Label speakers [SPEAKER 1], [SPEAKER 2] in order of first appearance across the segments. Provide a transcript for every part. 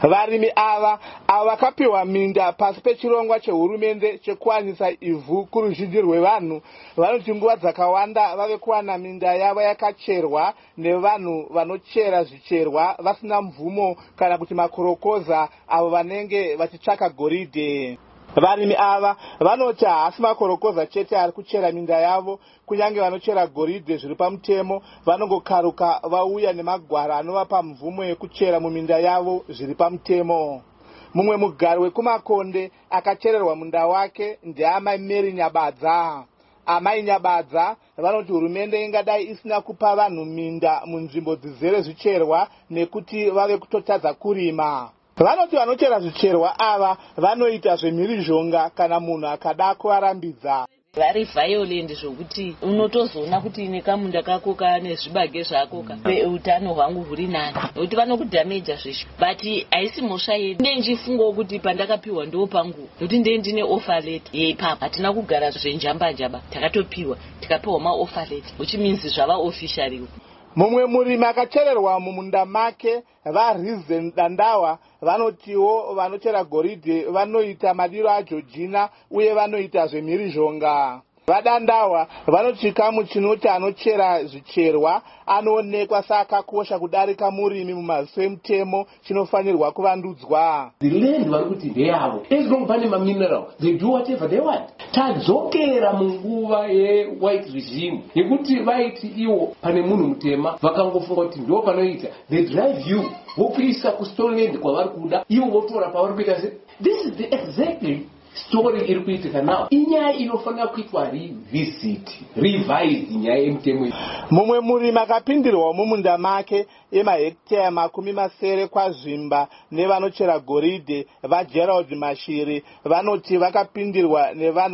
[SPEAKER 1] Varimi ava vakapiwa minda pasi pechirongwa chehurumende chekuwanisa ivhu kuruzhinji rwevanhu vanoti nguva dzakawanda vave kuwana minda yavo yakacherwa nevanhu vanochera zvicherwa vasina mvumo kana kuti makorokoza avo vanenge vachitsvaka goridhe. Varimi ava vanoti haasi makorokoza chete ari kuchera minda yavo, kunyange vanochera goridhe zviri pamutemo vanongokaruka vauya nemagwara anovapa mvumo yekuchera muminda yavo zviri pamutemo. Mumwe mugari wekumakonde akachererwa munda wake ndeamai Mary Nyabadza. Amai Nyabadza vanoti hurumende ingadai isina kupa vanhu minda munzvimbo dzizere zvicherwa nekuti vave kutotadza kurima. Vanoti vanochera zvicherwa ava vanoita zvemhirizhonga kana munhu akada kuvarambidza.
[SPEAKER 2] Vari violent zvokuti unotozoona kuti nekamunda kako kane zvibage zvako utano hwangu huri nani nokuti vanokudhameja zveshe. But haisi mhosva yedu. Ndenjifungawo kuti pandakapiwa ndo pangu nokuti ndine offer letter yeipapa. Hatina kugara zvenjamba-njamba, takatopiwa tikapiwa maoffer letter which means zvava officially.
[SPEAKER 1] Mumwe murimi akachererwa mumunda make vaReason Dandawa vanotiwo vanochera goridhe vanoita madiro aJoργina uye vanoita zvemhirizhonga. VaDandawa vanoti chikamu chinoti anochera zvicherwa anoonekwa sakakosha kudarika murimi mumaziso emutemo chinofanirwa kuvandudzwa.
[SPEAKER 3] The land vari kuti ndeyavo. As long pane mamineral, they do whatever they want. Tadzokera munguva ye-white regime yekuti vaiti iwo pane munhu mutema vakangofunga kuti ndo panoita. They drive you vokuisa kustoreland kwavari kuda iwo votora pavari kuita. This is the exactly story iri kuitika nawo. Inyaya inofanira kuitwa revised nyaya yemutemo.
[SPEAKER 1] Mumwe murimi akapindirwa mumunda make emahekitaya 70 kwazvimba nevanochera goridhe vaGerald Mashiri vanoti vakapindirwa nevanhu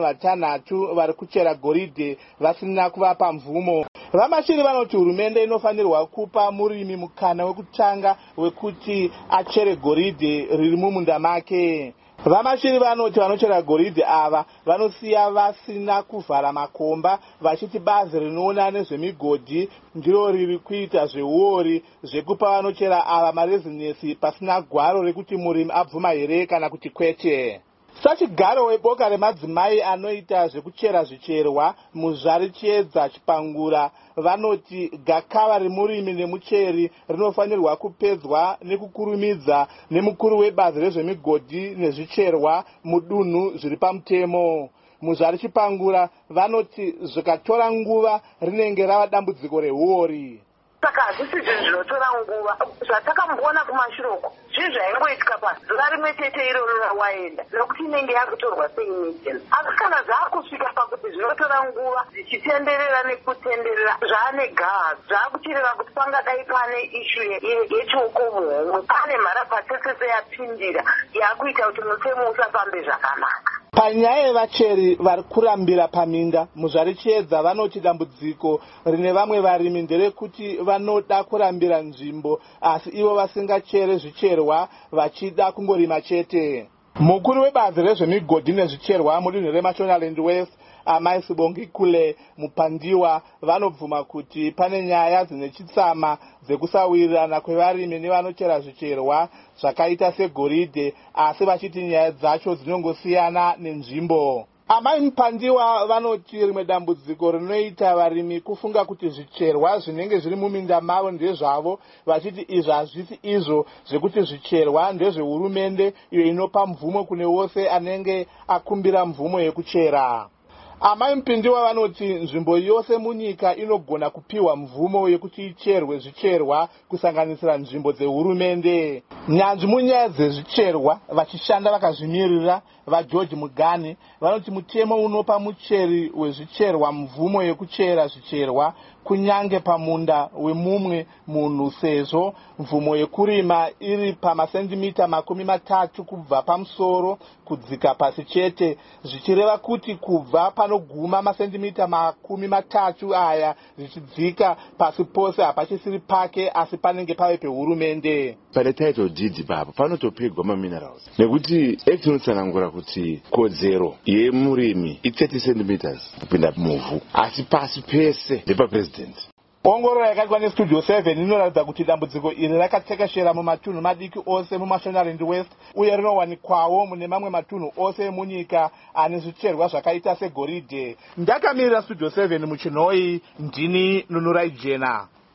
[SPEAKER 1] 5 vari kuchera goridhe vasina kuvapa mvumo. VaMashiri vanoti hurumende inofanirwa kupa murimi mukana wekutanga wekuti achere goridhe riri mumunda make. VaMashiri vanoti vanochera goridhe ava vanosiya vasina kuvhara makomba vachiti bazi rinoona nezvemigodhi ndiro riri kuita zveuori zvekupa vanochera ava marezinesi pasina gwaro rekuti murimi abvuma here kana kuti kwete. Sachigaro weboka remadzimai anoita zvekuchera zvicherwa muZvari Chiedza Chipangura vanoti gakava remurimi nemucheri rinofanirwa kupedzwa nekukurumidza nemukuru webazi rezvemigodhi nezvicherwa mudunhu zviri pamutemo. MuZvari Chipangura vanoti zvikatora nguva rinenge rava dambudziko rehuori.
[SPEAKER 4] Saka hazvisi zvinhu zvinotora nguva zvatakamboona kumashiroko zvinhu zvaingoitika pazuva rimwe chete iroro rawaenda nokuti inenge yakutorwa seimagent. Asi kana zvaakusvika pakuti zvinotora nguva zvichitenderera nekutenderera zvaane gaha zvaakuchireva kuti pangadai pane ishu yechiukomuhomwe pane mharapatsetsese yapindira yakuita kuti mutemo usafambe zvakanaka.
[SPEAKER 1] Panyaya yevacheri vari kurambira paminda muZvari Chiedza vanoti dambudziko rine vamwe varimi nderekuti vanoda kurambira nzvimbo asi ivo vasingachere zvicherwa vachida kungorima chete. Mukuru webazi rezvemigodhi nezvicherwa mudunhu reMashonaland West Amai Sibongikule Mupandiwa vanobvuma kuti pane nyaya dzine chitsama dzekusawirirana kwevarimi nevanochera zvicherwa zvakaita segoridhe asi vachiti nyaya dzacho dzinongosiyana nenzvimbo. Amai Mupandiwa vanoti rimwe dambudziko rinoita varimi kufunga kuti zvicherwa zvinenge zviri muminda mavo ndezvavo vachiti izvo hazvisi izvo zvekuti zvicherwa ndezvehurumende iyo inopa mvumo kune wose anenge akumbira mvumo yekuchera. Amai Mupandiwa vanoti nzvimbo yose munyika inogona kupiwa mvumo yekuti icherwe zvicherwa kusanganisira nzvimbo dzehurumende. Nyanzvi munyaya dzezvicherwa vachishanda vakazvimirira vaGeorge Mugani vanoti mutemo unopa mucheri wezvicherwa mvumo yekuchera zvicherwa kunyange pamunda wemumwe munhu sezvo mvumo yekurima iri pamasendimita 30 kubva pamusoro kudzika pasi chete zvichireva kuti kubva panoguma masendimita 30 aya zvichidzika pasi pose hapachisiri pake asi panenge pave pehurumende.
[SPEAKER 5] Pane title deed ipapo panotopegwa maminerals nekuti act inotsanangura kuti kodzero yemurimi i 30 cm kupinda muvhu asi pasi pese ndepapresident.
[SPEAKER 1] ongororo yakaitwa nestudio 7 inoratidza kuti dambudziko iri rakatekeshera mumatunhu madiki ose mumashonaland west uye rinowanikwawo mune mamwe matunhu ose emunyika ane zvicherwa zvakaita segoridhe. Ndakamirira studio 7 muchinhoi, ndini Nunurai Jena.